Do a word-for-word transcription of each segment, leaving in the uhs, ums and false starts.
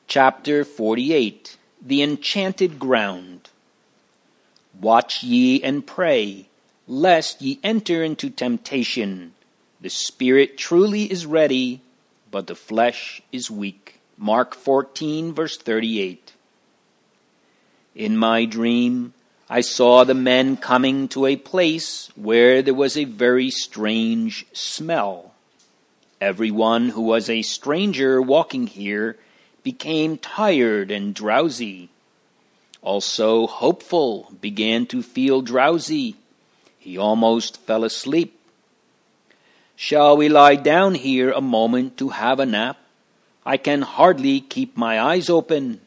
Chapter forty-eight. The Enchanted Ground. Watch ye and pray, lest ye enter into temptation. The spirit truly is ready, but the flesh is weak. Mark fourteen, verse thirty-eight. In my dream, I saw the men coming to a place where there was a very strange smell. Everyone who was a stranger walking here became tired and drowsy. Also, Hopeful began to feel drowsy. He almost fell asleep. "Shall we lie down here a moment to have a nap? I can hardly keep my eyes open."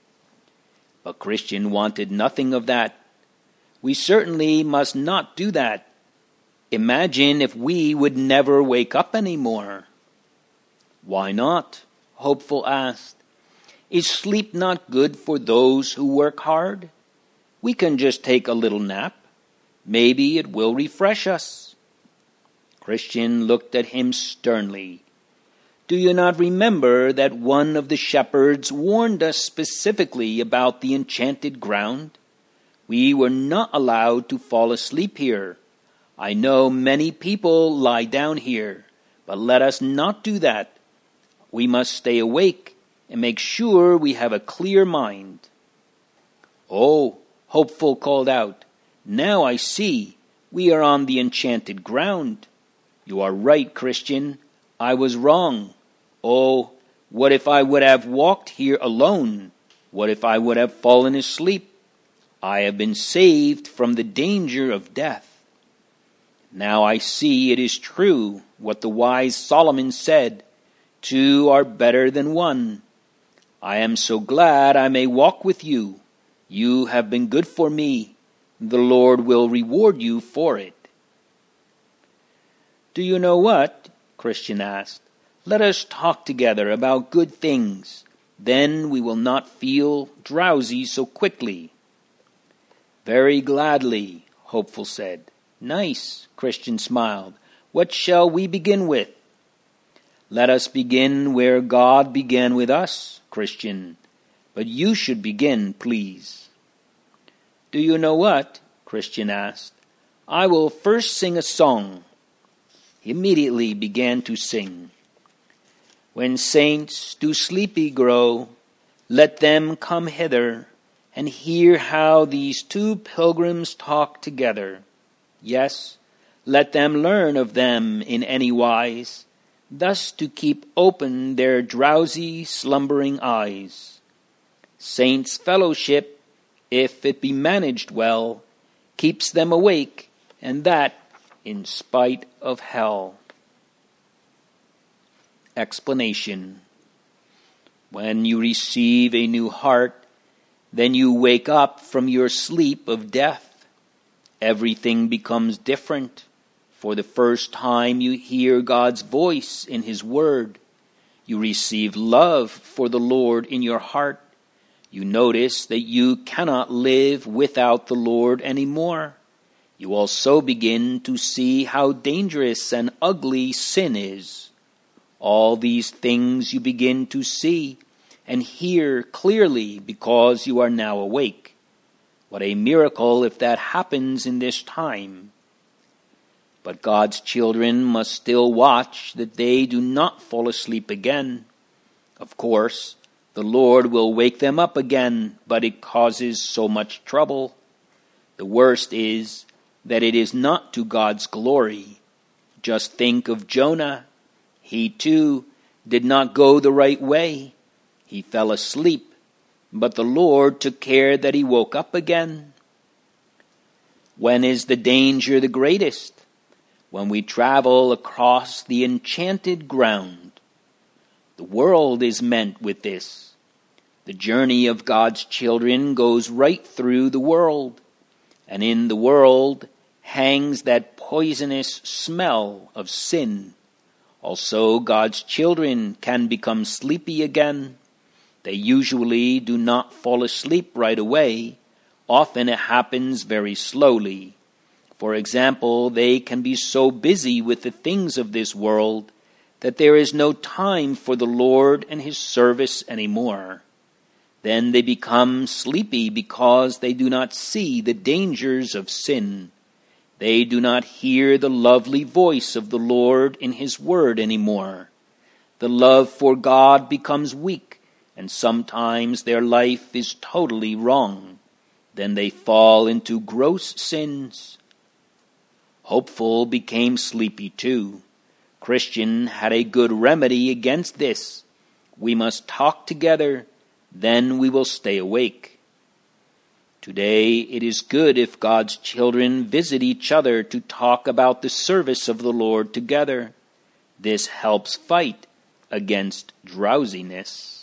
But Christian wanted nothing of that. We certainly must not do that. Imagine if we would never wake up anymore. "Why not?" Hopeful asked. "Is sleep not good for those who work hard? We can just take a little nap. Maybe it will refresh us." Christian looked at him sternly. "Do you not remember that one of the shepherds warned us specifically about the enchanted ground? We were not allowed to fall asleep here. I know many people lie down here, but let us not do that. We must stay awake and make sure we have a clear mind." "Oh," Hopeful called out, "now I see. We are on the enchanted ground. You are right, Christian. I was wrong. Oh, what if I would have walked here alone? What if I would have fallen asleep? I have been saved from the danger of death. Now I see it is true what the wise Solomon said, two are better than one. I am so glad I may walk with you. You have been good for me. The Lord will reward you for it." "Do you know what?" Christian asked. "Let us talk together about good things. Then we will not feel drowsy so quickly." "Very gladly," Hopeful said. "Nice," Christian smiled. "What shall we begin with?" "Let us begin where God began with us, Christian. But you should begin, please." "Do you know what?" Christian asked. "I will first sing a song." He immediately began to sing. "When saints do sleepy grow, let them come hither, and hear how these two pilgrims talk together. Yes, let them learn of them in any wise, thus to keep open their drowsy, slumbering eyes. Saints' fellowship, if it be managed well, keeps them awake, and that in spite of hell." Explanation. When you receive a new heart, then you wake up from your sleep of death. Everything becomes different. For the first time you hear God's voice in His Word. You receive love for the Lord in your heart. You notice that you cannot live without the Lord anymore. You also begin to see how dangerous and ugly sin is. All these things you begin to see and hear clearly because you are now awake. What a miracle if that happens in this time. But God's children must still watch that they do not fall asleep again. Of course, the Lord will wake them up again, but it causes so much trouble. The worst is that it is not to God's glory. Just think of Jonah. He too did not go the right way. He fell asleep, but the Lord took care that he woke up again. When is the danger the greatest? When we travel across the enchanted ground. The world is meant with this. The journey of God's children goes right through the world, and in the world hangs that poisonous smell of sin. Also, God's children can become sleepy again. They usually do not fall asleep right away. Often it happens very slowly. For example, they can be so busy with the things of this world that there is no time for the Lord and His service anymore. Then they become sleepy because they do not see the dangers of sin. They do not hear the lovely voice of the Lord in His word anymore. The love for God becomes weak, and sometimes their life is totally wrong. Then they fall into gross sins. Hopeful became sleepy too. Christian had a good remedy against this. We must talk together, then we will stay awake. Today it is good if God's children visit each other to talk about the service of the Lord together. This helps fight against drowsiness.